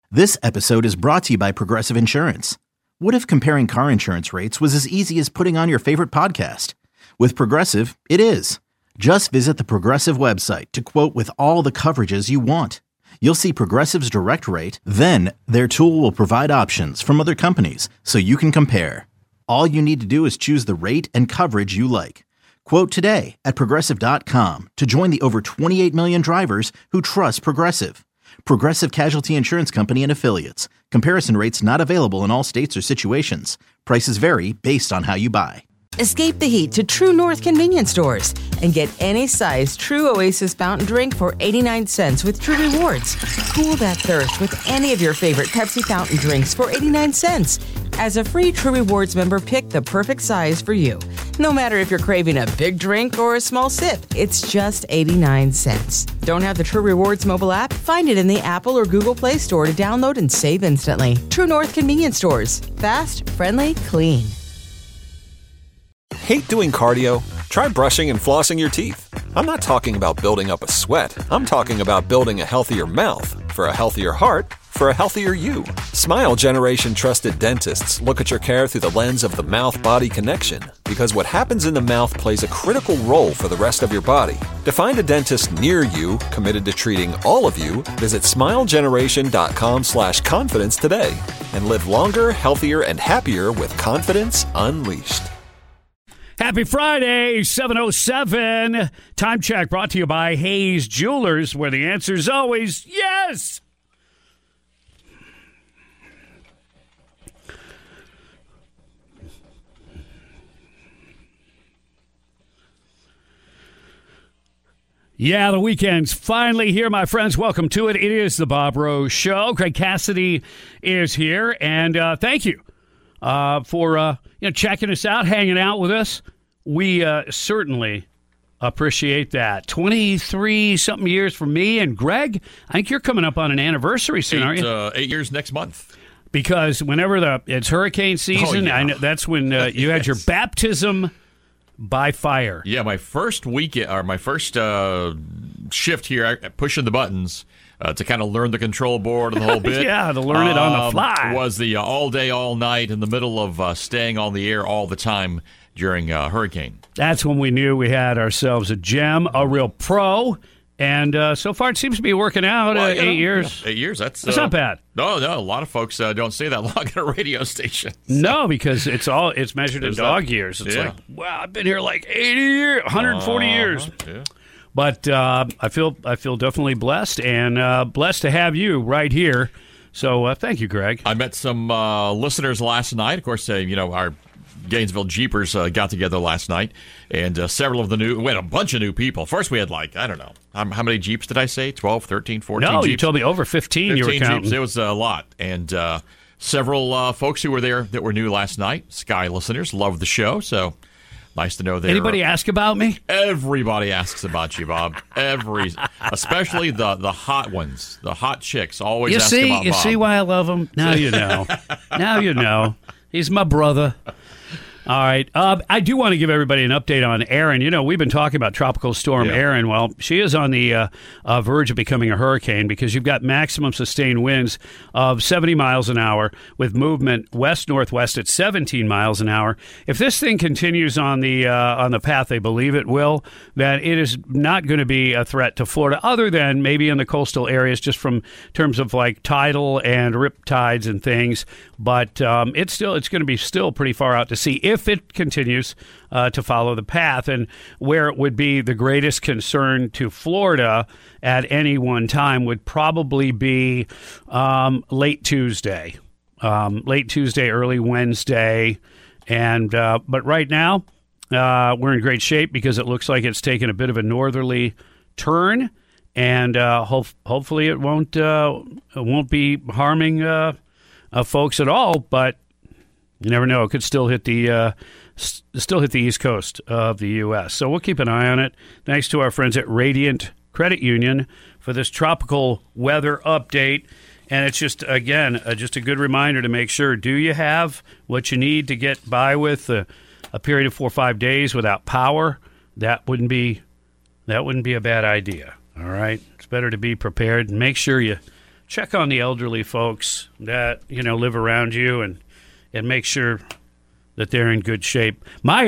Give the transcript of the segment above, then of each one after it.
This episode is brought to you by Progressive Insurance. What if comparing car insurance rates was as easy as putting on your favorite podcast? With Progressive, it is. Just visit the Progressive website to quote with all the coverages you want. You'll see Progressive's direct rate, then their tool will provide options from other companies so you can compare. All you need to do is choose the rate and coverage you like. Quote today at Progressive.com to join the over 28 million drivers who trust Progressive. Progressive Casualty Insurance Company and Affiliates. Comparison rates not available in all states or situations. Prices vary based on how you buy. Escape the heat to True North convenience stores and get any size True Oasis fountain drink for 89 cents with True Rewards. Cool that thirst with any of your favorite Pepsi fountain drinks for 89 cents. As a free True Rewards member, pick the perfect size for you. No matter if you're craving a big drink or a small sip, it's just 89 cents. Don't have the True Rewards mobile app? Find it in the Apple or Google Play Store to download and save instantly. True North convenience stores. Fast, friendly, clean. Hate doing cardio? Try brushing and flossing your teeth. I'm not talking about building up a sweat. I'm talking about building a healthier mouth for a healthier heart for a healthier you. Smile Generation trusted dentists look at your care through the lens of the mouth-body connection because what happens in the mouth plays a critical role for the rest of your body. To find a dentist near you committed to treating all of you, visit smilegeneration.com/confidence today and live longer, healthier, and happier with confidence unleashed. Happy Friday, 7:07. Time check brought to you by Hayes Jewelers, where the answer is always yes. Yeah, the weekend's finally here, my friends. Welcome to it. It is the Bob Rose Show. Craig Cassidy is here, and thank you for checking us out, hanging out with us. We certainly appreciate that. 23-something years for me and Greg. I think you're coming up on an anniversary soon, aren't you? 8 years next month. Because whenever it's hurricane season, I know that's when you had your baptism by fire. Yeah, my first weekend, or my first shift here, pushing the buttons to kind of learn the control board and the whole bit. Yeah, to learn it on the fly. Was the all day, all night in the middle of staying on the air all the time during hurricane. That's when we knew we had ourselves a gem, a real pro. And so far, it seems to be working out. 8 years. Yeah, 8 years. That's not bad. No. A lot of folks don't stay that long at a radio station. So. No, because it's measured in dog years. It's like, wow, I've been here like 80 years, 140 years. Yeah. But I feel definitely blessed, and blessed to have you right here. So thank you, Greg. I met some listeners last night. Of course, our Gainesville Jeepers got together last night, and several of we had a bunch of new people. First, we had I don't know, how many Jeeps did I say? 12, 13, 14 No, Jeeps? you told me over 15 you were counting. Jeeps. It was a lot. And several folks who were there that were new last night, Sky listeners, loved the show, so nice to know they're... Anybody ask about me? Everybody asks about you, Bob. Especially the hot ones, the hot chicks always ask about Bob. You see why I love him? Now you know. Now you know. He's my brother. All right. I do want to give everybody an update on Erin. We've been talking about Tropical Storm Erin. Well, she is on the verge of becoming a hurricane because you've got maximum sustained winds of 70 miles an hour with movement west-northwest at 17 miles an hour. If this thing continues on the path they believe it will, then it is not going to be a threat to Florida other than maybe in the coastal areas just from terms of like tidal and rip tides and things. But it's going to be still pretty far out to sea if it continues to follow the path. And where it would be the greatest concern to Florida at any one time would probably be late Tuesday, early Wednesday. And but right now, we're in great shape because it looks like it's taken a bit of a northerly turn. And hopefully it won't be harming folks at all, but you never know. It could still hit the East Coast of the U.S. So we'll keep an eye on it. Thanks to our friends at Radiant Credit Union for this tropical weather update. And it's just, again, just a good reminder to make sure, do you have what you need to get by with a period of 4 or 5 days without power? That wouldn't be a bad idea. All right? It's better to be prepared and make sure you check on the elderly folks that, live around you and make sure that they're in good shape.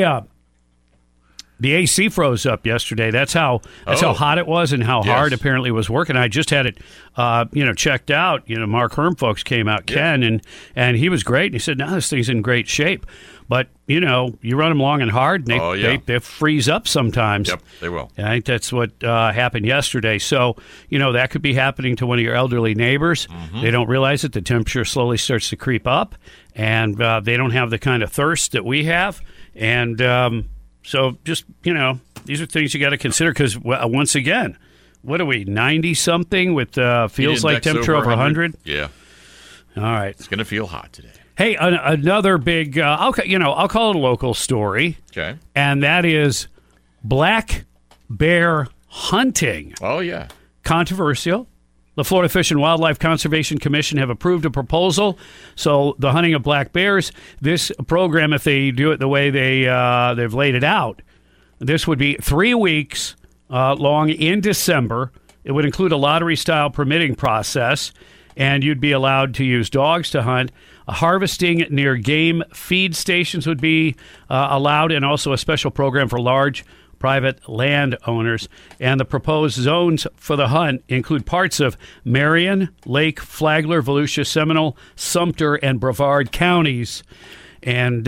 The AC froze up yesterday. That's how hot it was and how hard apparently it was working. I just had it, checked out. Mark Herm folks came out, Ken, and he was great. And he said, "No, this thing's in great shape." But you run them long and hard, and they freeze up sometimes. Yep, they will. And I think that's what happened yesterday. So that could be happening to one of your elderly neighbors. Mm-hmm. They don't realize it. The temperature slowly starts to creep up, and they don't have the kind of thirst that we have, and. So just, these are things you got to consider because, once again, what are we, 90-something with feels like temperature over 100? Yeah. All right. It's going to feel hot today. Hey, another big, I'll call it a local story. Okay. And that is black bear hunting. Oh, yeah. Controversial. The Florida Fish and Wildlife Conservation Commission have approved a proposal. So the hunting of black bears, this program, if they do it the way they've laid it out, this would be 3 weeks long in December. It would include a lottery-style permitting process, and you'd be allowed to use dogs to hunt. Harvesting near game feed stations would be allowed, and also a special program for large private landowners. And the proposed zones for the hunt include parts of Marion, Lake, Flagler, Volusia, Seminole, Sumter, and Brevard counties. And,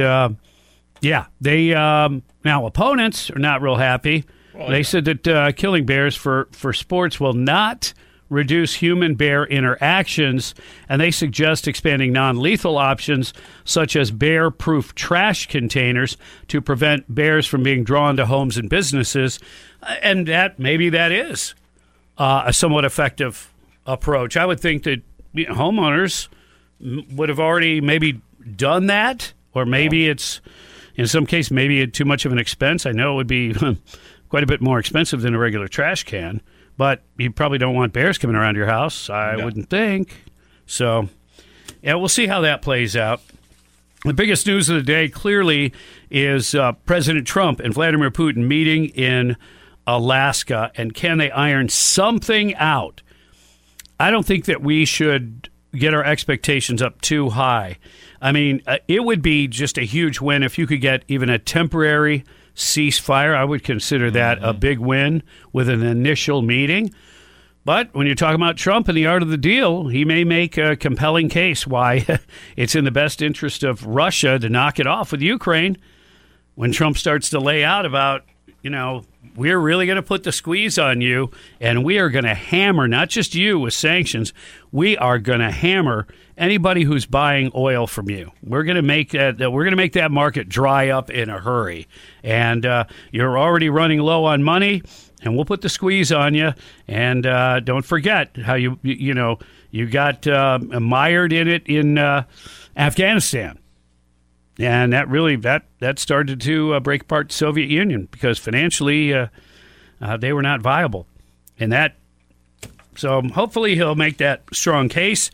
they now opponents are not real happy. Well, they said that killing bears for sports will not reduce human-bear interactions, and they suggest expanding non-lethal options such as bear-proof trash containers to prevent bears from being drawn to homes and businesses, and that is a somewhat effective approach. I would think that homeowners would have already maybe done that, or maybe it's, in some case, maybe too much of an expense. I know it would be quite a bit more expensive than a regular trash can. But you probably don't want bears coming around your house, I wouldn't think. So, we'll see how that plays out. The biggest news of the day, clearly, is President Trump and Vladimir Putin meeting in Alaska. And can they iron something out? I don't think that we should get our expectations up too high. I mean, it would be just a huge win if you could get even a temporary ceasefire. I would consider that a big win with an initial meeting. But when you're talking about Trump and the art of the deal, he may make a compelling case why it's in the best interest of Russia to knock it off with Ukraine. When Trump starts to lay out about, we're really going to put the squeeze on you, and we are going to hammer not just you with sanctions, we are going to hammer anybody who's buying oil from you. We're going to make that market dry up in a hurry, and you're already running low on money, and we'll put the squeeze on you. And don't forget how you got mired in it in Afghanistan. And that really that started to break apart the Soviet Union because financially they were not viable. And so hopefully he'll make that strong case.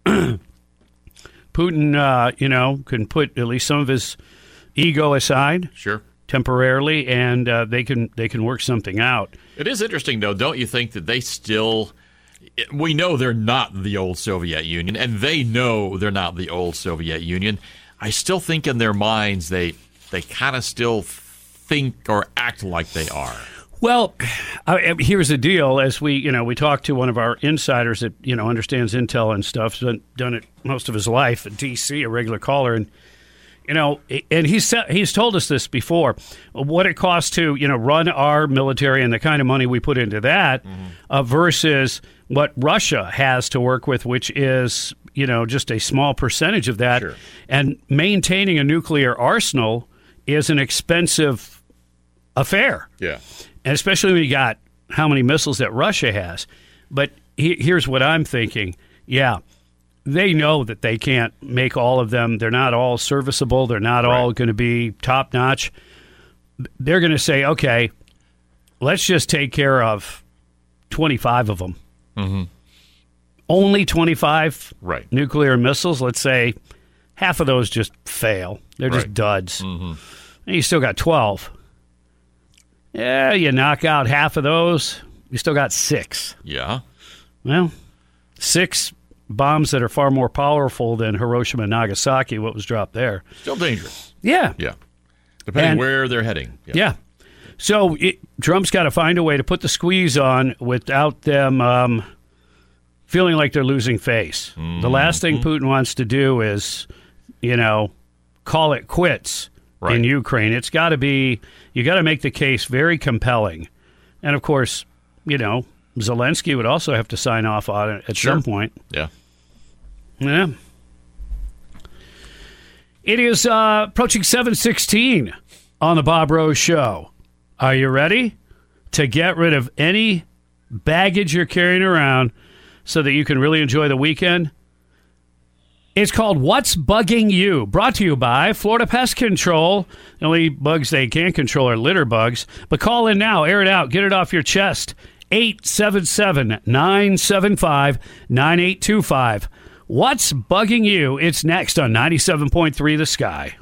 Putin, can put at least some of his ego aside, sure, temporarily, and they can work something out. It is interesting, though, don't you think that they still? We know they're not the old Soviet Union, and they know they're not the old Soviet Union. I still think in their minds they kind of still think or act like they are. Well, here's the deal. As we talked to one of our insiders that understands intel and stuff, done it most of his life at D.C., a regular caller, and and he's told us this before. What it costs to run our military and the kind of money we put into that versus what Russia has to work with, which is just a small percentage of that. Sure. And maintaining a nuclear arsenal is an expensive affair. Yeah. And especially when you got how many missiles that Russia has. But here's what I'm thinking. Yeah, they know that they can't make all of them. They're not all serviceable. They're not all going to be top-notch. They're going to say, okay, let's just take care of 25 of them. Mm-hmm. Only 25 nuclear missiles. Let's say half of those just fail. They're just duds. Mm-hmm. And you still got 12. Yeah, you knock out half of those, you still got 6. Yeah. Well, 6 bombs that are far more powerful than Hiroshima and Nagasaki, what was dropped there. Still dangerous. Yeah. Yeah. Depending where they're heading. Yeah. So Trump's got to find a way to put the squeeze on without them feeling like they're losing face. Mm-hmm. The last thing Putin wants to do is, call it quits in Ukraine. It's got to be, you got to make the case very compelling. And, of course, Zelensky would also have to sign off on it at some point. Yeah. Yeah. It is approaching 7:16 on the Bob Rose Show. Are you ready to get rid of any baggage you're carrying around so that you can really enjoy the weekend? It's called What's Bugging You, brought to you by Florida Pest Control. The only bugs they can't control are litter bugs. But call in now, air it out, get it off your chest. 877-975-9825. What's Bugging You? It's next on 97.3 The Sky.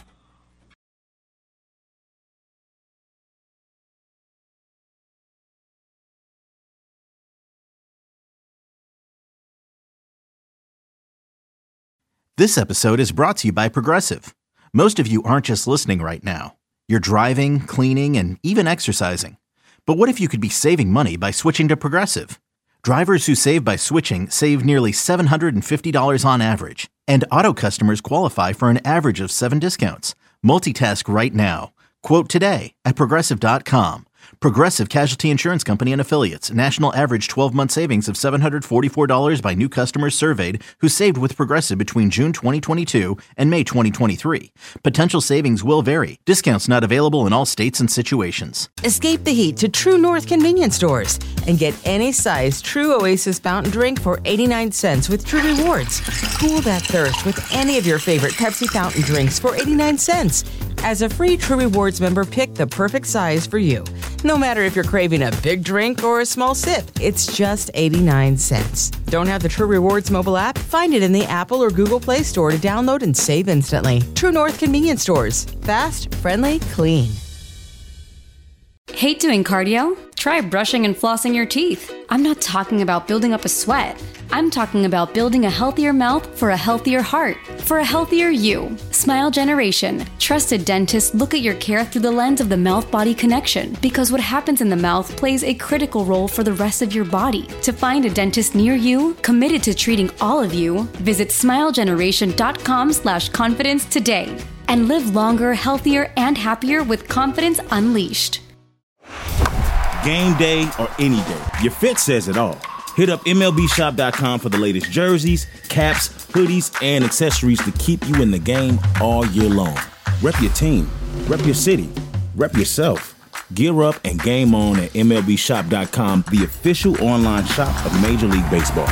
This episode is brought to you by Progressive. Most of you aren't just listening right now. You're driving, cleaning, and even exercising. But what if you could be saving money by switching to Progressive? Drivers who save by switching save nearly $750 on average. And auto customers qualify for an average of 7 discounts. Multitask right now. Quote today at Progressive.com. Progressive Casualty Insurance Company and Affiliates. National average 12-month savings of $744 by new customers surveyed who saved with Progressive between June 2022 and May 2023. Potential savings will vary. Discounts not available in all states and situations. Escape the heat to True North convenience stores and get any size True Oasis fountain drink for 89 cents with True Rewards. Cool that thirst with any of your favorite Pepsi fountain drinks for 89 cents. As a free True Rewards member, pick the perfect size for you. No matter if you're craving a big drink or a small sip, it's just 89 cents. Don't have the True Rewards mobile app? Find it in the Apple or Google Play Store to download and save instantly. True North convenience stores. Fast, friendly, clean. Hate doing cardio? Try brushing and flossing your teeth. I'm not talking about building up a sweat. I'm talking about building a healthier mouth for a healthier heart, for a healthier you. Smile Generation. Trusted dentists look at your care through the lens of the mouth-body connection, because what happens in the mouth plays a critical role for the rest of your body. To find a dentist near you, committed to treating all of you, visit smilegeneration.com/confidence today and live longer, healthier, and happier with confidence unleashed. Game day or any day, your fit says it all. Hit up MLBshop.com for the latest jerseys, caps, hoodies, and accessories to keep you in the game all year long. Rep your team, rep your city, rep yourself. Gear up and game on at MLBshop.com, the official online shop of Major League Baseball.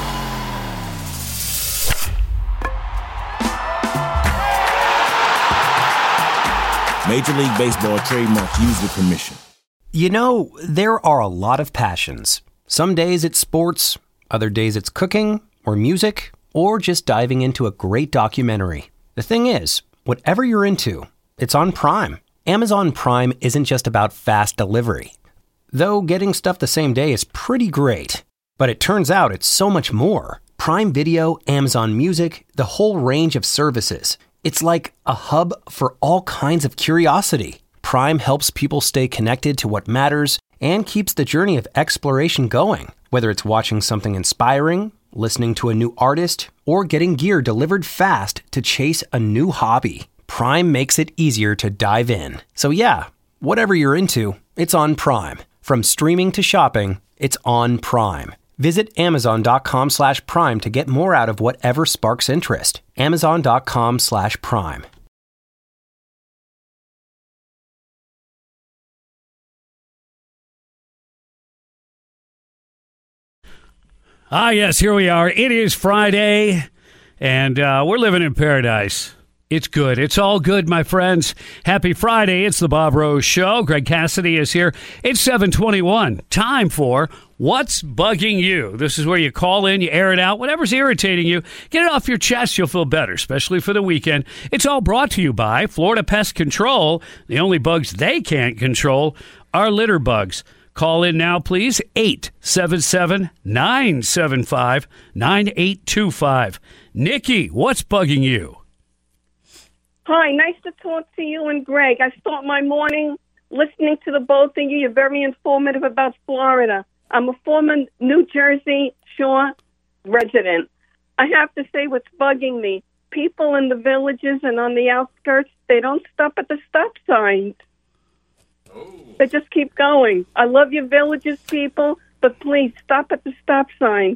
Major League Baseball trademark used with permission. You know, there are a lot of passions. Some days it's sports, other days it's cooking, or music, or just diving into a great documentary. The thing is, whatever you're into, it's on Prime. Amazon Prime isn't just about fast delivery. Though getting stuff the same day is pretty great. But it turns out it's so much more. Prime Video, Amazon Music, the whole range of services. It's like a hub for all kinds of curiosity. Prime helps people stay connected to what matters and keeps the journey of exploration going. Whether it's watching something inspiring, listening to a new artist, or getting gear delivered fast to chase a new hobby, Prime makes it easier to dive in. So yeah, whatever you're into, it's on Prime. From streaming to shopping, it's on Prime. Visit Amazon.com/Prime to get more out of whatever sparks interest. Amazon.com/Prime. Ah, yes, here we are. It is Friday, and we're living in paradise. It's good. It's all good, my friends. Happy Friday. It's the Bob Rose Show. Greg Cassidy is here. It's 7:21. Time for What's Bugging You? This is where you call in, you air it out. Whatever's irritating you, get it off your chest. You'll feel better, especially for the weekend. It's all brought to you by Florida Pest Control. The only bugs they can't control are litter bugs. Call in now, please, 877-975-9825. Nikki, what's bugging you? Hi, nice to talk to you and Greg. I start my morning listening to the both of you. You're very informative about Florida. I'm a former New Jersey Shore resident. I have to say what's bugging me. People in the villages and on the outskirts, they don't stop at the stop signs. They just keep going. I love your villages, people, but please stop at the stop signs.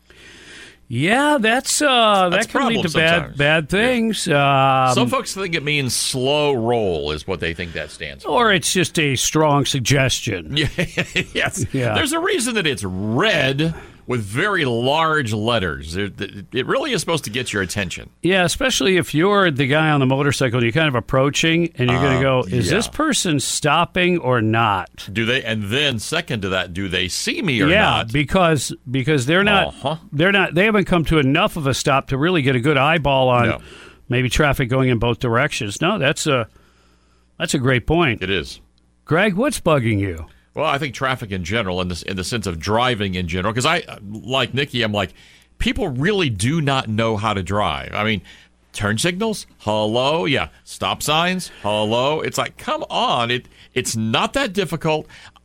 Yeah, that can lead to bad things. Some folks think it means slow roll is what they think that stands for. Or it's just a strong suggestion. Yes. Yeah. There's a reason that it's red with very large letters. It really is supposed to get your attention. Yeah, especially if you're the guy on the motorcycle and you're kind of approaching and you're going to go, is this person stopping or not? Do they? And then second to that, do they see me or not? Yeah, because they're not, they haven't come to enough of a stop to really get a good eyeball on maybe traffic going in both directions. No, that's a great point. It is. Greg, what's bugging you? Well, I think traffic in general, in the sense of driving in general, because I, like Nikki, I'm like, people really do not know how to drive. I mean, turn signals, hello, yeah, stop signs, hello. It's like, come on, it's not that difficult.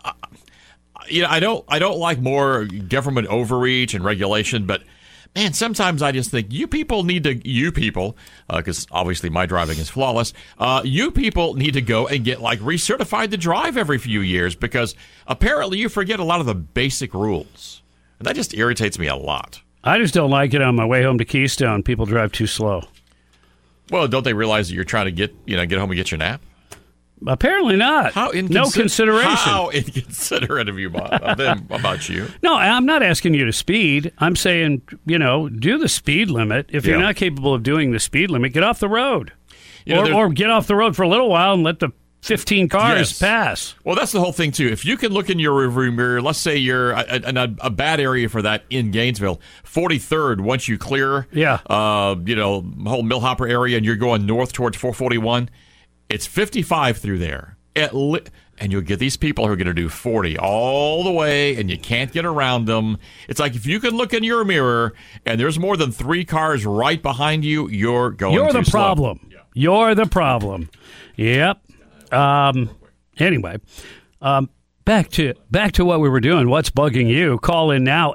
I don't like more government overreach and regulation, but man, sometimes I just think you people, because obviously my driving is flawless, you people need to go and get recertified to drive every few years, because apparently you forget a lot of the basic rules. And that just irritates me a lot. I just don't like it on my way home to Keystone. People drive too slow. Well, don't they realize that you're trying to get home and get your nap? Apparently not. No consideration. How inconsiderate of you about you? No, I'm not asking you to speed. I'm saying, do the speed limit. If you're not capable of doing the speed limit, get off the road. Or get off the road for a little while and let the 15 cars pass. Well, that's the whole thing, too. If you can look in your rearview mirror, let's say you're in a bad area for that in Gainesville, 43rd, once you clear, whole Millhopper area, and you're going north towards 441, it's 55 through there. And you'll get these people who are going to do 40 all the way, and you can't get around them. It's like if you can look in your mirror and there's more than 3 cars right behind you, you're going You're too the slow. problem. Yeah. You're the problem. Yep. Anyway, back to what we were doing. What's bugging you? Call in now,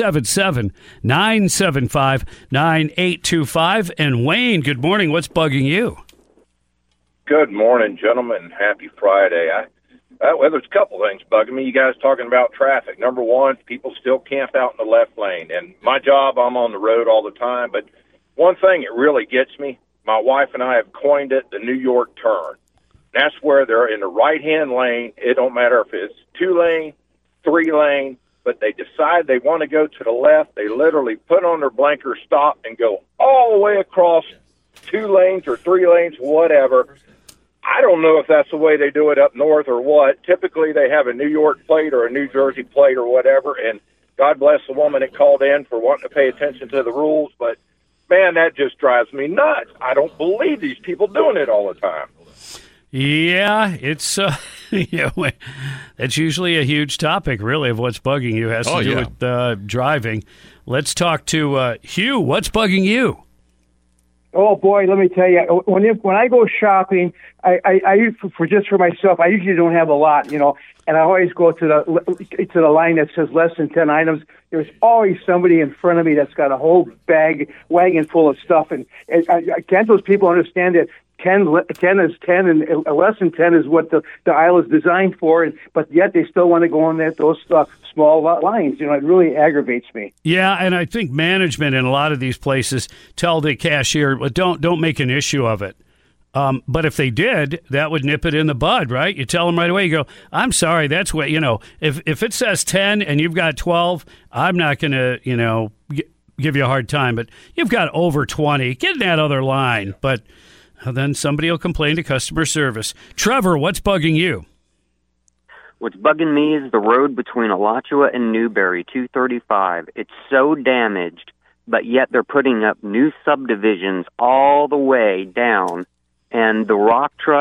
877-975-9825. And Wayne, good morning. What's bugging you? Good morning, gentlemen. Happy Friday. Well, there's a couple things bugging me. You guys talking about traffic. Number one, people still camp out in the left lane. And my job, I'm on the road all the time. But one thing that really gets me, my wife and I have coined it the New York turn. That's where they're in the right-hand lane. It don't matter if it's 2-lane, 3-lane, but they decide they want to go to the left. They literally put on their blinker, stop, and go all the way across 2 lanes or 3 lanes, whatever. I don't know if that's the way they do it up north or what. Typically, they have a New York plate or a New Jersey plate or whatever, and God bless the woman that called in for wanting to pay attention to the rules, but, man, that just drives me nuts. I don't believe these people doing it all the time. Yeah, it's that's usually a huge topic, really, of what's bugging you. It has to do with driving. Let's talk to Hugh. What's bugging you? Oh boy, let me tell you. When I go shopping, I for myself, I usually don't have a lot, and I always go to the line that says less than 10 items. There's always somebody in front of me that's got a whole wagon full of stuff, and can't those people understand that 10 is 10, and less than 10 is what the aisle is designed for, but yet they still want to go on those small lines. It really aggravates me. Yeah, and I think management in a lot of these places tell the cashier, don't make an issue of it. But if they did, that would nip it in the bud, right? You tell them right away, you go, I'm sorry, that's what, if it says 10 and you've got 12, I'm not going to, give you a hard time, but you've got over 20, get in that other line. But then somebody will complain to customer service. Trevor, what's bugging you? What's bugging me is the road between Alachua and Newberry, 235. It's so damaged, but yet they're putting up new subdivisions all the way down, and the rock trucks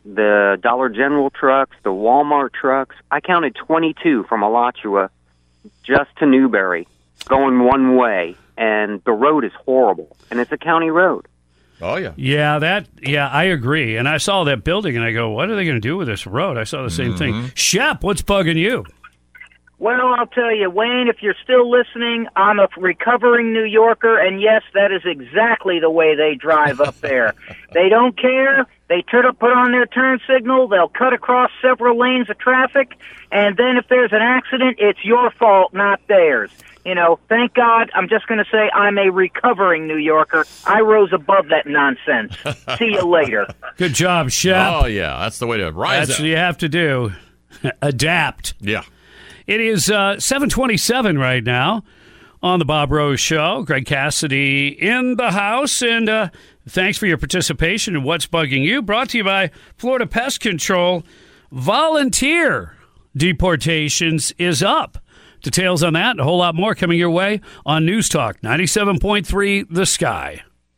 the Dollar General trucks, the Walmart trucks. I counted 22 from Alachua just to Newberry going one way, and the road is horrible, and it's a county road. Oh, yeah. Yeah, I agree. And I saw that building, and I go, what are they going to do with this road? I saw the same thing. Shep, what's bugging you? Well, I'll tell you, Wayne, if you're still listening, I'm a recovering New Yorker, and yes, that is exactly the way they drive up there. They don't care. They put on their turn signal. They'll cut across several lanes of traffic, and then if there's an accident, it's your fault, not theirs. You know, thank God, I'm just going to say I'm a recovering New Yorker. I rose above that nonsense. See you later. Good job, Shep. Oh, yeah, that's the way to rise That's up. what you have to do. Adapt. Yeah. It is 7:27 right now on the Bob Rose Show. Greg Cassidy in the house, and thanks for your participation in What's Bugging You, brought to you by Florida Pest Control. Volunteer deportations is up. Details on that and a whole lot more coming your way on News Talk 97.3 The Sky.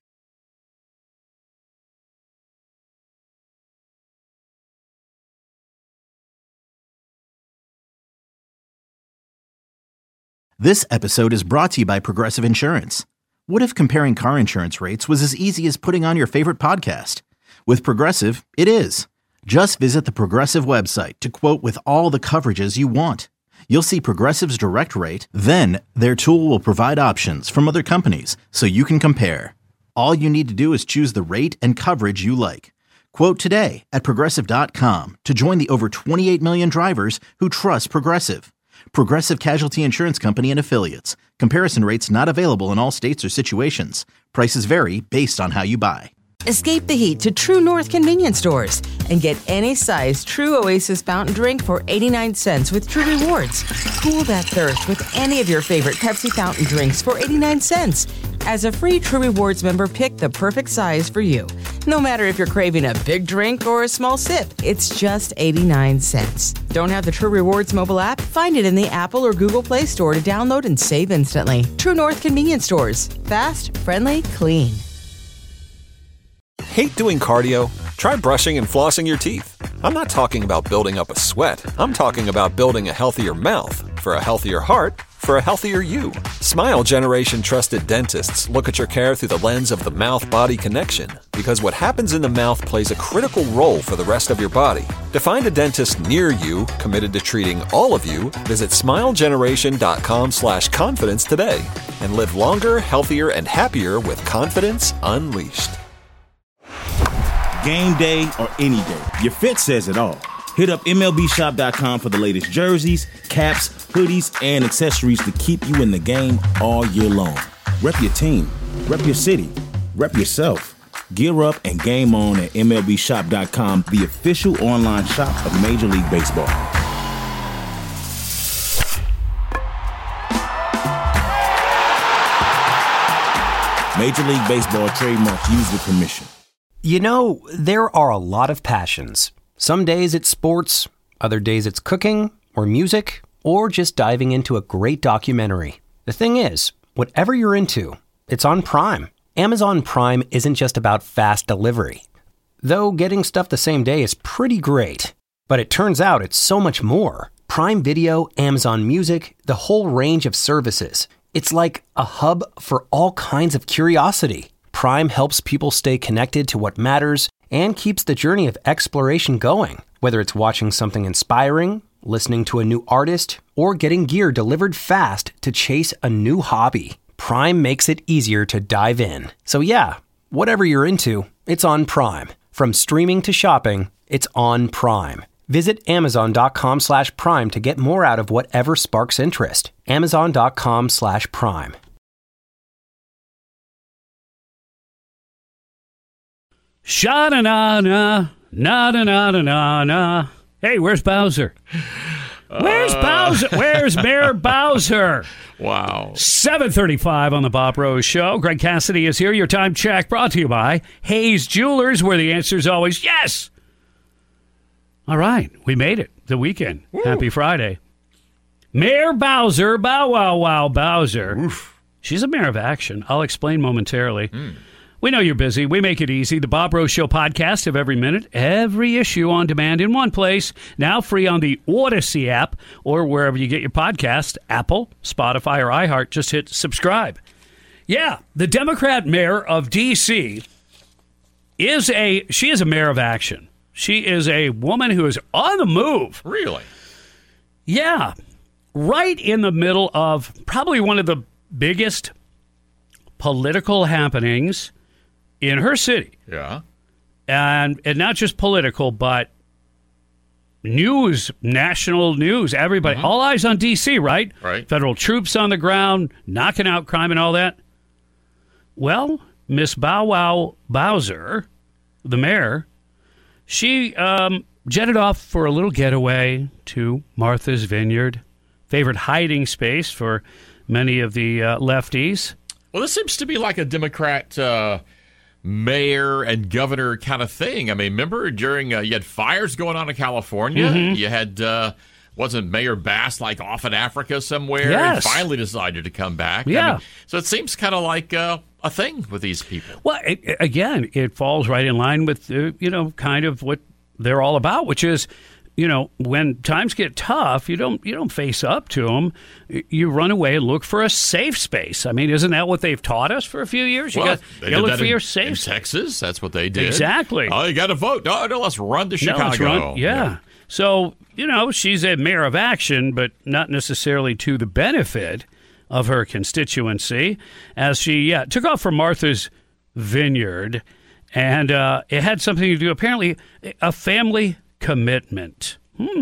This episode is brought to you by Progressive Insurance. What if comparing car insurance rates was as easy as putting on your favorite podcast? With Progressive, it is. Just visit the Progressive website to quote with all the coverages you want. You'll see Progressive's direct rate, then their tool will provide options from other companies so you can compare. All you need to do is choose the rate and coverage you like. Quote today at Progressive.com to join the over 28 million drivers who trust Progressive. Progressive Casualty Insurance Company and Affiliates. Comparison rates not available in all states or situations. Prices vary based on how you buy. Escape the heat to True North convenience stores and get any size True Oasis fountain drink for 89 cents with True Rewards. Cool that thirst with any of your favorite Pepsi fountain drinks for 89 cents. As a free True Rewards member, pick the perfect size for you. No matter if you're craving a big drink or a small sip, it's just 89 cents. Don't have the True Rewards mobile app? Find it in the Apple or Google Play Store to download and save instantly. True North convenience stores. Fast, friendly, clean. Hate doing cardio? Try brushing and flossing your teeth. I'm not talking about building up a sweat. I'm talking about building a healthier mouth for a healthier heart for a healthier you. Smile Generation trusted dentists look at your care through the lens of the mouth-body connection, because what happens in the mouth plays a critical role for the rest of your body. To find a dentist near you committed to treating all of you, visit smilegeneration.com/confidence today and live longer, healthier, and happier with confidence unleashed. Game day or any day, your fit says it all. Hit up MLBshop.com for the latest jerseys, caps, hoodies, and accessories to keep you in the game all year long. Rep your team, rep your city, rep yourself. Gear up and game on at MLBshop.com, the official online shop of Major League Baseball. Major League Baseball trademark used with permission. You know, there are a lot of passions. Some days it's sports, other days it's cooking or music, or just diving into a great documentary. The thing is, whatever you're into, it's on Prime. Amazon Prime isn't just about fast delivery. Though getting stuff the same day is pretty great. But it turns out it's so much more. Prime Video, Amazon Music, the whole range of services. It's like a hub for all kinds of curiosity. Prime helps people stay connected to what matters and keeps the journey of exploration going. Whether it's watching something inspiring, listening to a new artist, or getting gear delivered fast to chase a new hobby, Prime makes it easier to dive in. So yeah, whatever you're into, it's on Prime. From streaming to shopping, it's on Prime. Visit Amazon.com/Prime to get more out of whatever sparks interest. Amazon.com/Prime. Sha-na-na-na, na-na-na-na-na. Hey, where's Bowser? Where's Bowser? Where's Mayor Bowser? Wow. 7:35 on the Bob Rose Show. Greg Cassidy is here. Your time check brought to you by Hayes Jewelers, where the answer is always yes. All right, we made it. The weekend. Woo. Happy Friday. Mayor Bowser, bow wow wow Bowser. Oof. She's a mayor of action. I'll explain momentarily. We know you're busy. We make it easy. The Bob Rose Show podcast of every minute, every issue on demand in one place. Now free on the Odyssey app or wherever you get your podcast, Apple, Spotify, or iHeart. Just hit subscribe. Yeah, the Democrat mayor of D.C. is a mayor of action. She is a woman who is on the move. Really? Yeah. Right in the middle of probably one of the biggest political happenings in her city. Yeah. And not just political, but news, national news, everybody, all eyes on D.C., right? Right. Federal troops on the ground, knocking out crime and all that. Well, Miss Bow Wow Bowser, the mayor, she jetted off for a little getaway to Martha's Vineyard, favorite hiding space for many of the lefties. Well, this seems to be like a Democrat mayor and governor kind of thing. I mean, remember during you had fires going on in California? You had, wasn't Mayor Bass like off in Africa somewhere? Yes. And finally decided to come back. Yeah. I mean, so it seems kind of like a thing with these people. Well, again, it falls right in line with, kind of what they're all about, which is, when times get tough, you don't face up to them. You run away and look for a safe space. I mean, isn't that what they've taught us for a few years? You got to look for your safe in Texas. That's what they did. Exactly. Oh, you got to vote. No, let's run to Chicago. Yeah. So, she's a mayor of action, but not necessarily to the benefit of her constituency, as she took off from Martha's Vineyard, and it had something to do, apparently, a family commitment.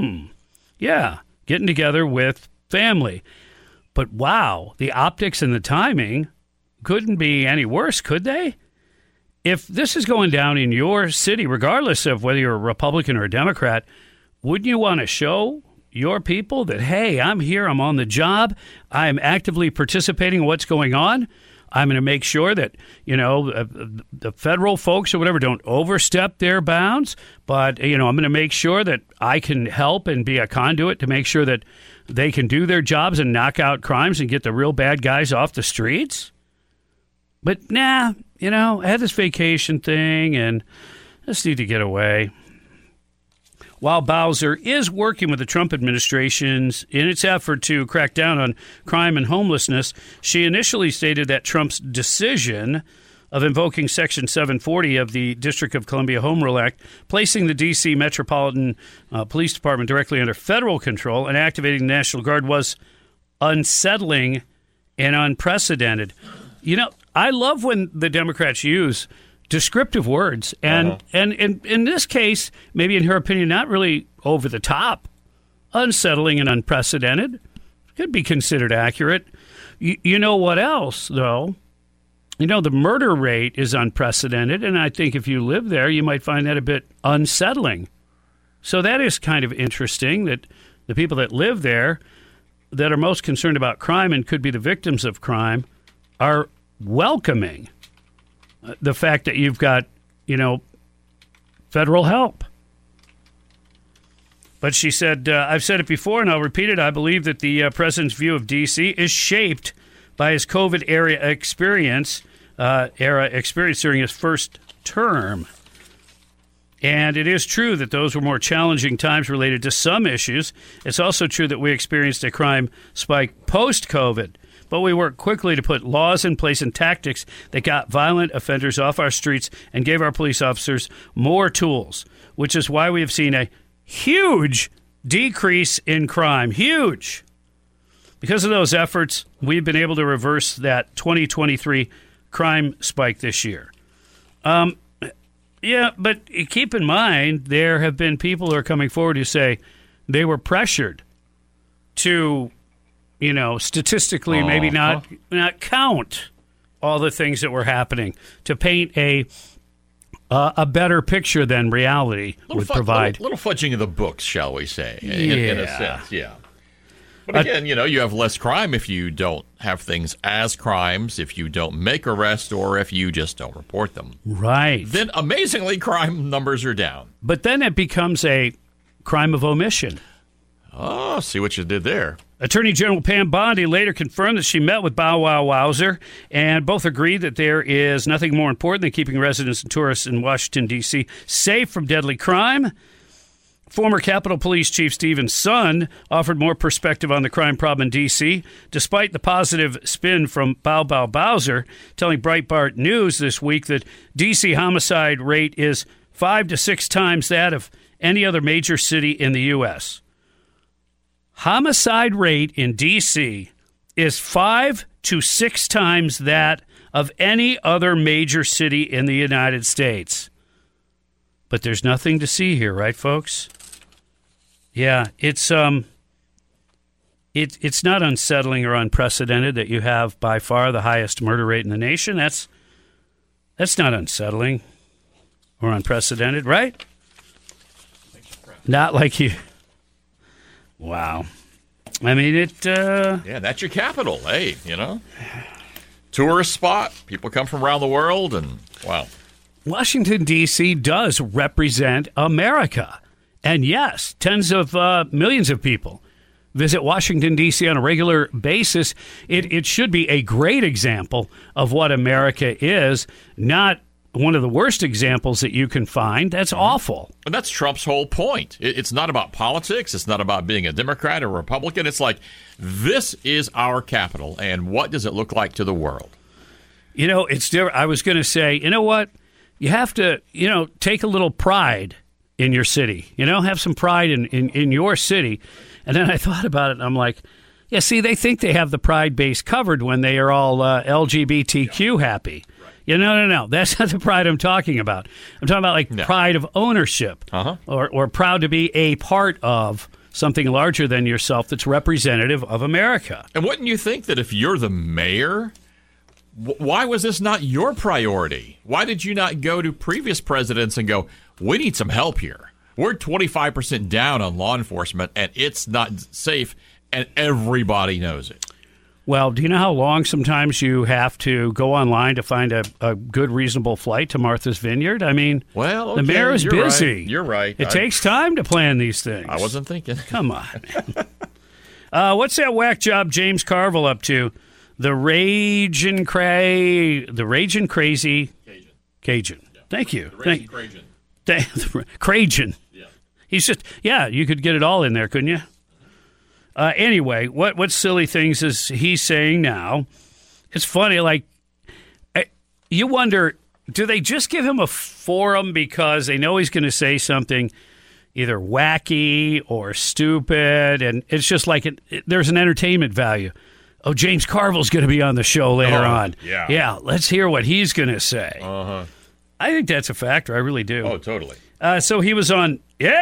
Yeah, getting together with family. But wow, the optics and the timing couldn't be any worse, could they? If this is going down in your city, regardless of whether you're a Republican or a Democrat, wouldn't you want to show your people that, hey, I'm here, I'm on the job, I'm actively participating in what's going on? I'm going to make sure that, the federal folks or whatever don't overstep their bounds. But, I'm going to make sure that I can help and be a conduit to make sure that they can do their jobs and knock out crimes and get the real bad guys off the streets. But, I had this vacation thing and I just need to get away. While Bowser is working with the Trump administration's in its effort to crack down on crime and homelessness, she initially stated that Trump's decision of invoking Section 740 of the District of Columbia Home Rule Act, placing the D.C. Metropolitan Police Department directly under federal control and activating the National Guard was unsettling and unprecedented. I love when the Democrats use descriptive words, and in this case, maybe in her opinion, not really over the top, unsettling and unprecedented. Could be considered accurate. You know what else, though? The murder rate is unprecedented, and I think if you live there, you might find that a bit unsettling. So that is kind of interesting that the people that live there that are most concerned about crime and could be the victims of crime are welcoming the fact that you've got, federal help. But she said, I've said it before and I'll repeat it. I believe that the president's view of D.C. is shaped by his COVID era experience during his first term. And it is true that those were more challenging times related to some issues. It's also true that we experienced a crime spike post-COVID. But we worked quickly to put laws in place and tactics that got violent offenders off our streets and gave our police officers more tools, which is why we have seen a huge decrease in crime. Huge. Because of those efforts, we've been able to reverse that 2023 crime spike this year. Yeah, but keep in mind, there have been people who are coming forward who say they were pressured to, statistically maybe not count all the things that were happening to paint a better picture than reality would provide. Little fudging of the books, shall we say, in a sense, yeah. But again, you have less crime if you don't have things as crimes, if you don't make arrests, or if you just don't report them. Right. Then, amazingly, crime numbers are down. But then it becomes a crime of omission. Oh, see what you did there. Attorney General Pam Bondi later confirmed that she met with Bow Wow Wowzer, and both agreed that there is nothing more important than keeping residents and tourists in Washington, D.C. safe from deadly crime. Former Capitol Police Chief Stephen Sun offered more perspective on the crime problem in D.C., despite the positive spin from Bow Wow Wowzer, telling Breitbart News this week that D.C. homicide rate is 5 to 6 times that of any other major city in the U.S. Homicide rate in D.C. is 5 to 6 times that of any other major city in the United States. But there's nothing to see here, right, folks? Yeah, it's not unsettling or unprecedented that you have by far the highest murder rate in the nation. That's not unsettling or unprecedented, right? Not like you. Wow. I mean, yeah, that's your capital. Hey, tourist spot. People come from around the world, and wow. Washington, D.C. does represent America. And yes, tens of millions of people visit Washington, D.C. on a regular basis. It should be a great example of what America is, not one of the worst examples that you can find. That's awful. And that's Trump's whole point. It's not about politics. It's not about being a Democrat or Republican. It's like, this is our capital, and what does it look like to the world? It's different. I was going to say, you know what? You have to, take a little pride in your city. Have some pride in your city. And then I thought about it, and I'm like, yeah, see, they think they have the pride base covered when they are all LGBTQ happy. No. That's not the pride I'm talking about. I'm talking about pride of ownership, or proud to be a part of something larger than yourself that's representative of America. And wouldn't you think that if you're the mayor, why was this not your priority? Why did you not go to previous presidents and go, we need some help here? We're 25% down on law enforcement, and it's not safe, and everybody knows it. Well, do you know how long sometimes you have to go online to find a good, reasonable flight to Martha's Vineyard? I mean, the mayor is busy. Right. You're right. It takes time to plan these things. I wasn't thinking. Come on. What's that whack job James Carville up to? The Ragin' Crazy Cajun. Yeah. Thank you. Cajun. Yeah. He's just, you could get it all in there, couldn't you? Anyway, what silly things is he saying now? It's funny, you wonder, do they just give him a forum because they know he's going to say something either wacky or stupid, and it's just like there's an entertainment value. Oh, James Carville's going to be on the show later on. Yeah, let's hear what he's going to say. I think that's a factor. I really do. Oh, totally. So he was on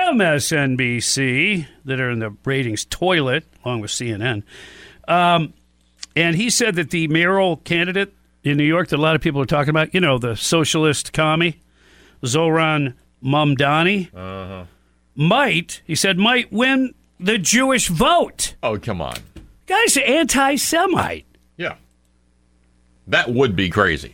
MSNBC, that are in the ratings toilet, along with CNN. And he said that the mayoral candidate in New York that a lot of people are talking about, the socialist commie, Zohran Mamdani, might win the Jewish vote. Oh, come on. Guy's an anti-Semite. Yeah. That would be crazy.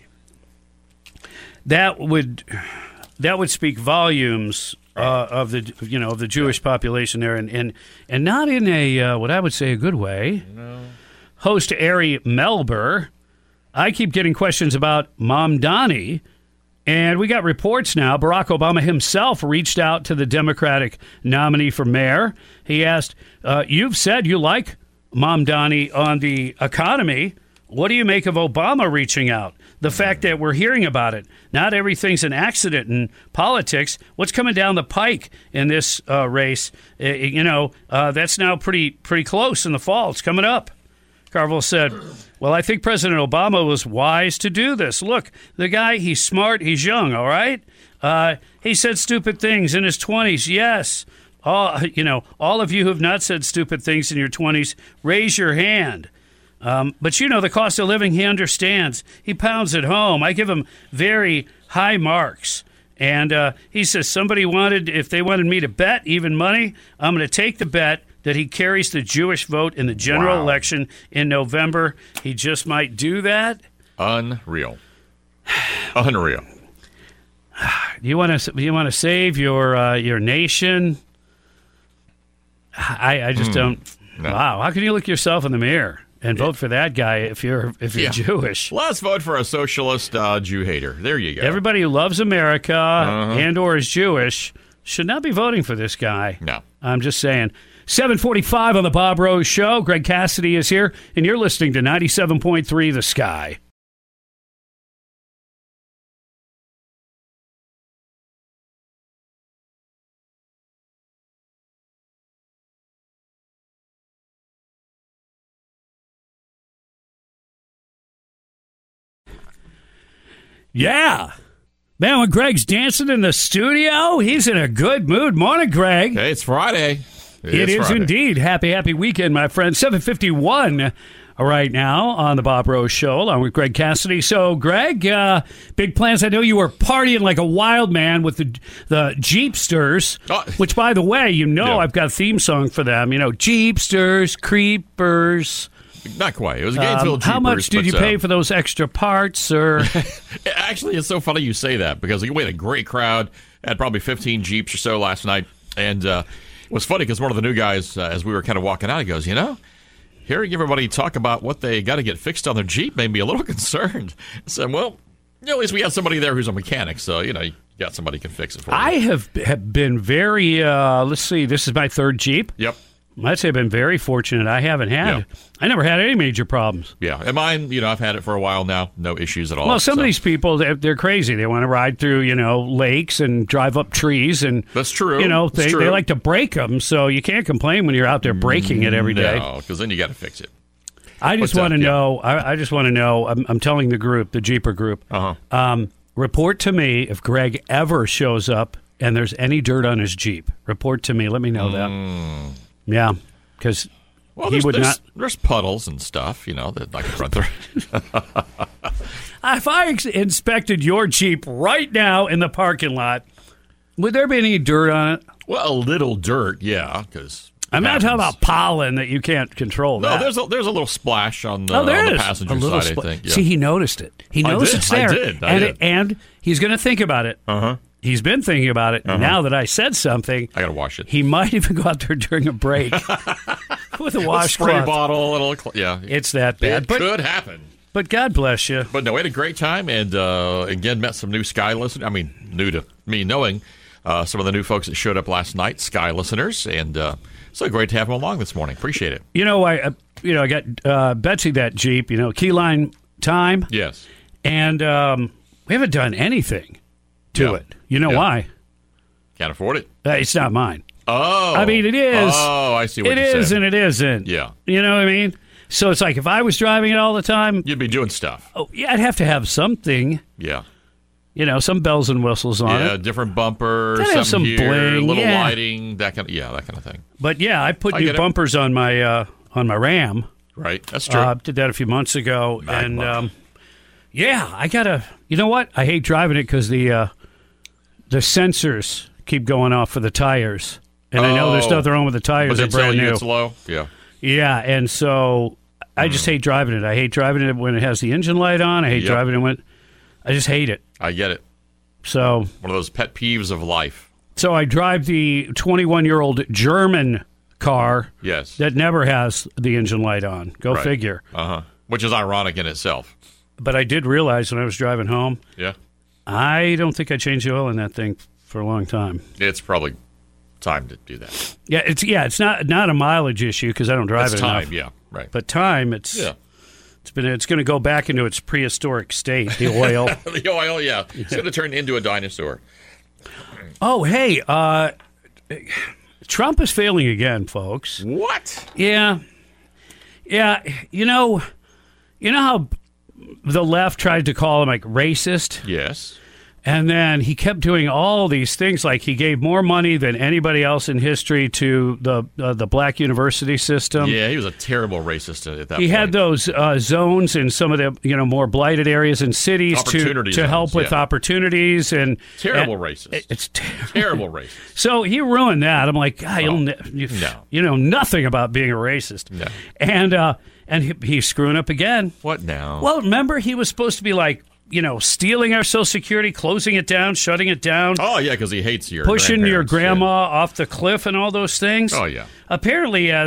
That would speak volumes of the Jewish population there, and not in a what I would say a good way. No. Host Ari Melber, I keep getting questions about Mamdani, and we got reports now. Barack Obama himself reached out to the Democratic nominee for mayor. He asked, "You've said you like Mamdani on the economy. What do you make of Obama reaching out? The fact that we're hearing about it. Not everything's an accident in politics. What's coming down the pike in this race? That's now pretty close in the fall. It's coming up." Carville said, "Well, I think President Obama was wise to do this. Look, the guy, he's smart, he's young, all right? He said stupid things in his 20s, yes. All of you who have not said stupid things in your 20s, raise your hand. But the cost of living, he understands. He pounds it home. I give him very high marks. And he says if they wanted me to bet even money, I'm going to take the bet that he carries the Jewish vote in the general election in November. He just might do that." Unreal. You want to save your nation? I just don't. No. Wow, how can you look yourself in the mirror and vote for that guy if you're Jewish? Let's vote for a socialist Jew hater. There you go. Everybody who loves America and or is Jewish should not be voting for this guy. No. I'm just saying. 7:45 on the Bob Rose Show. Greg Cassidy is here, and you're listening to 97.3 The Sky. Yeah. Man, when Greg's dancing in the studio, he's in a good mood. Morning, Greg. Hey, it's Friday. It is Friday. indeed. Happy weekend, my friend. 7:51 right now on the Bob Rose Show, along with Greg Cassidy. So, Greg, big plans. I know you were partying like a wild man with the Jeepsters, which, by the way, I've got a theme song for them. Jeepsters, Creepers. Not quite. It was a Gainesville Jeepers. How much did you pay for those extra parts? Or Actually, it's so funny you say that because we had a great crowd. Had probably 15 Jeeps or so last night. And it was funny because one of the new guys, as we were kind of walking out, he goes, hearing everybody talk about what they got to get fixed on their Jeep made me a little concerned. I said, well, at least we have somebody there who's a mechanic. So, you got somebody who can fix it for you. I have been very, let's see, this is my third Jeep. Yep. I'd say I've been very fortunate. I never had any major problems. Yeah, and mine, I've had it for a while now. No issues at all. Well, some of these people, they're crazy. They want to ride through, lakes and drive up trees. And that's true. They like to break them, so you can't complain when you're out there breaking it every day. No, because then you got to fix it. I just want to know. I just want to know. I'm telling the group, the Jeeper group, report to me if Greg ever shows up and there's any dirt on his Jeep. Report to me. Let me know that. Yeah, because he would not. There's puddles and stuff, that I could run through. If I inspected your Jeep right now in the parking lot, would there be any dirt on it? Well, a little dirt, yeah, because I'm not talking about pollen that you can't control. No, there's a little splash on the, passenger side. I think. Yeah. See, he noticed it. He noticed it's there. I did. And he's going to think about it. He's been thinking about it. Now that I said something, I got to wash it. He might even go out there during a break with a washcloth. Spray bottle. It's that bad. It could happen. But God bless you. But no, we had a great time, and again, met some new Sky listeners. I mean, new to me knowing some of the new folks that showed up last night, Sky listeners, and so great to have them along this morning. Appreciate it. I got Betsy that Jeep, keyline time. Yes. And we haven't done anything to it. Why? Can't afford it. It's not mine. Oh. I mean, it is. Oh, I see what it you're saying. It is and it isn't. Yeah. You know what I mean? So it's like if I was driving it all the time. You'd be doing stuff. Oh, yeah, I'd have to have something. Yeah. Some bells and whistles on it. Yeah, different bumpers, some here, bling, little lighting, that kind of thing. But yeah, I put new bumpers on my Ram. Right, that's true. Did that a few months ago, and I gotta. You know what? I hate driving it because the sensors keep going off for the tires, and I know there's nothing wrong with the tires. They're brand new. It's low. Yeah. Yeah, and so I just hate driving it. I hate driving it when it has the engine light on. I hate driving it when. I just hate it. I get it. So one of those pet peeves of life. So I drive the 21-year-old German car. Yes. That never has the engine light on. Go figure. Which is ironic in itself. But I did realize when I was driving home. Yeah. I don't think I changed the oil in that thing for a long time. It's probably time to do that. Yeah. It's not a mileage issue because I don't drive it enough. Yeah. Right. But time. It's going to go back into its prehistoric state, the oil. The oil, yeah. It's going to turn into a dinosaur. Oh, hey, Trump is failing again, folks. What? Yeah. Yeah, you know how the left tried to call him, racist? Yes. And then he kept doing all these things, like he gave more money than anybody else in history to the black university system. Yeah, he was a terrible racist at that point. He had those zones in some of the more blighted areas in cities to help with opportunities and terrible racist. It's terrible racist. So he ruined that. I'm like, God, you know nothing about being a racist. No. And he's screwing up again. What now? Well, remember he was supposed to be stealing our Social Security, closing it down, shutting it down. Oh, yeah, because he hates your pushing your grandma off the cliff and all those things. Oh, yeah. Apparently, as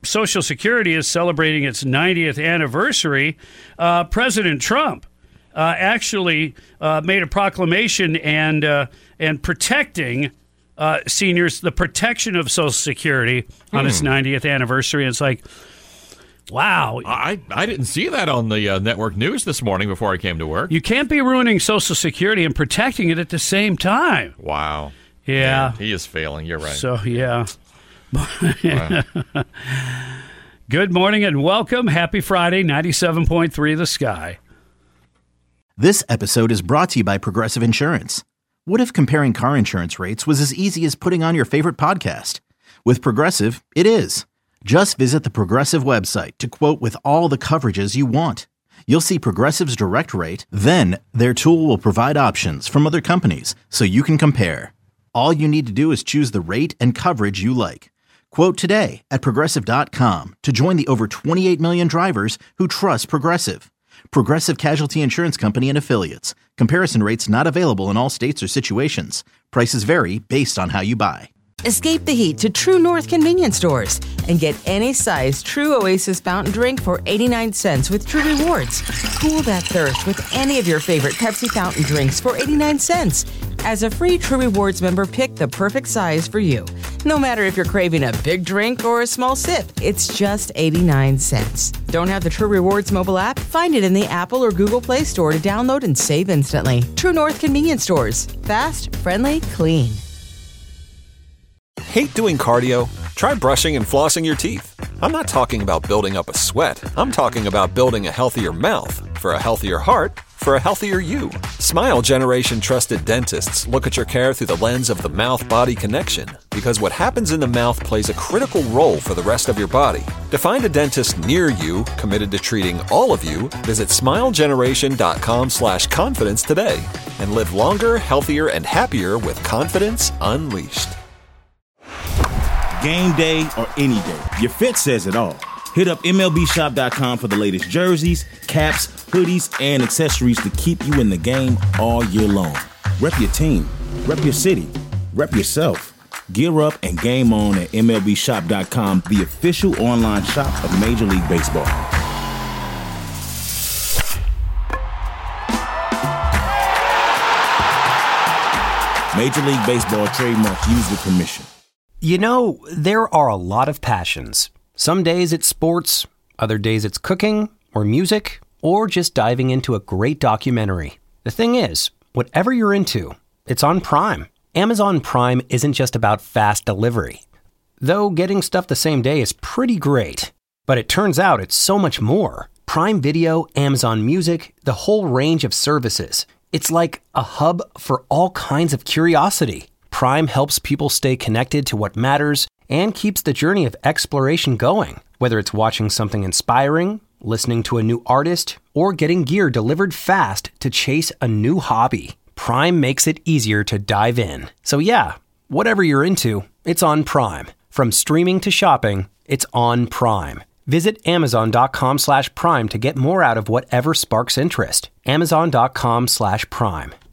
Social Security is celebrating its 90th anniversary, President Trump actually made a proclamation and protecting seniors, the protection of Social Security on its 90th anniversary. And it's like, wow. I didn't see that on the network news this morning before I came to work. You can't be ruining Social Security and protecting it at the same time. Wow. Yeah. Man, he is failing. You're right. So, yeah. Wow. Good morning and welcome. Happy Friday, 97.3 The Sky. This episode is brought to you by Progressive Insurance. What if comparing car insurance rates was as easy as putting on your favorite podcast? With Progressive, it is. Just visit the Progressive website to quote with all the coverages you want. You'll see Progressive's direct rate, then their tool will provide options from other companies so you can compare. All you need to do is choose the rate and coverage you like. Quote today at Progressive.com to join the over 28 million drivers who trust Progressive. Progressive Casualty Insurance Company and Affiliates. Comparison rates not available in all states or situations. Prices vary based on how you buy. Escape the heat to True North convenience stores and get any size True Oasis fountain drink for 89 cents with True Rewards. Cool that thirst with any of your favorite Pepsi fountain drinks for 89 cents. As a free True Rewards member, pick the perfect size for you. No matter if you're craving a big drink or a small sip, it's just 89 cents. Don't have the True Rewards mobile app? Find it in the Apple or Google Play Store to download and save instantly. True North convenience stores. Fast, friendly, clean. Hate doing cardio? Try brushing and flossing your teeth. I'm not talking about building up a sweat. I'm talking about building a healthier mouth for a healthier heart for a healthier you. Smile Generation trusted dentists look at your care through the lens of the mouth-body connection, because what happens in the mouth plays a critical role for the rest of your body. To find a dentist near you committed to treating all of you, visit smilegeneration.com/confidence today and live longer, healthier, and happier with confidence unleashed. Game day or any day, your fit says it all. Hit up MLBshop.com for the latest jerseys, caps, hoodies, and accessories to keep you in the game all year long. Rep your team, rep your city, rep yourself. Gear up and game on at MLBshop.com, the official online shop of Major League Baseball. Major League Baseball trademark used with permission. You know, there are a lot of passions. Some days it's sports, other days it's cooking or music, or just diving into a great documentary. The thing is, whatever you're into, it's on Prime. Amazon Prime isn't just about fast delivery. Though getting stuff the same day is pretty great. But it turns out it's so much more. Prime Video, Amazon Music, the whole range of services. It's like a hub for all kinds of curiosity. Prime helps people stay connected to what matters and keeps the journey of exploration going. Whether it's watching something inspiring, listening to a new artist, or getting gear delivered fast to chase a new hobby, Prime makes it easier to dive in. So yeah, whatever you're into, it's on Prime. From streaming to shopping, it's on Prime. Visit Amazon.com/Prime to get more out of whatever sparks interest. Amazon.com/Prime.